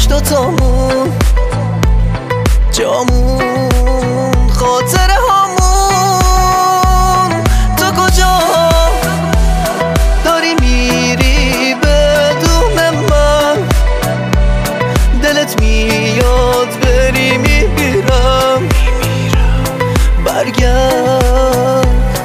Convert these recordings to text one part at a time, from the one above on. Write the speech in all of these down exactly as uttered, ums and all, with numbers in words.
دوتامون، جامون، خاطره هامون. تو کجا داری میری بدون من؟ دلت میاد بری میمیرم، برگرد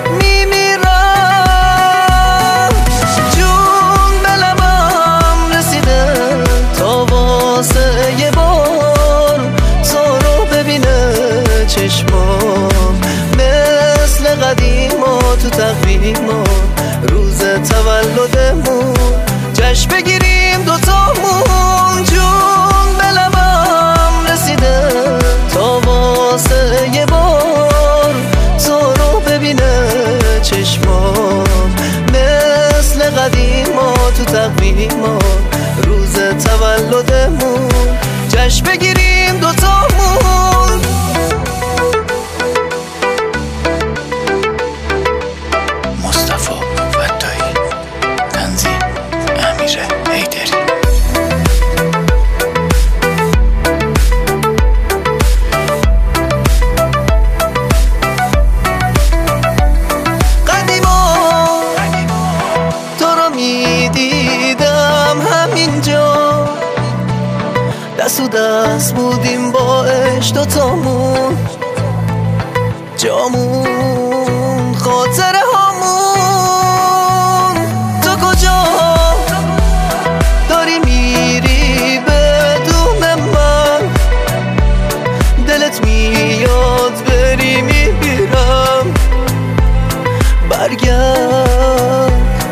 میمیرم. جون به لبم رسیده تا واسه یه بار تو رو ببینه چشمام، مثل قدیما تو تقویما روز تولدمون جشن بگیریم دوتامون. جون به لبم رسیده تا واسه یه بار تو رو ببینه چشمام، مثل قدیما تو تقویما روز تولدمون جشن بگیریم دوتامون. مصطفی فتاحی، تنظیم امیر حیدری. دیدم همینجا دست و دست بودیم با عشق دوتامون، جامون، خاطره هامون. تو کجا داری میری بدون من؟ دلت میاد بری میمیرم، برگرد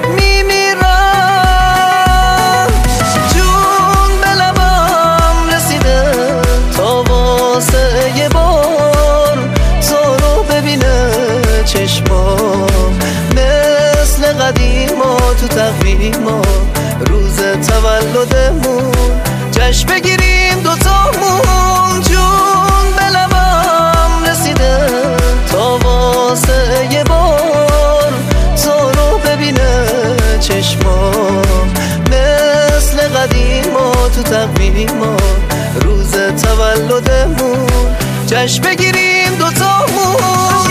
چشمام، مثل قدیما تو تقویما روز تولدمون جشن بگیریم دوتامون. جون به لبم رسیده تا واسه یه بار تو رو ببینه چشمام، مثل قدیما تو تقویما روز تولدمون جشن بگیریم دوتامون.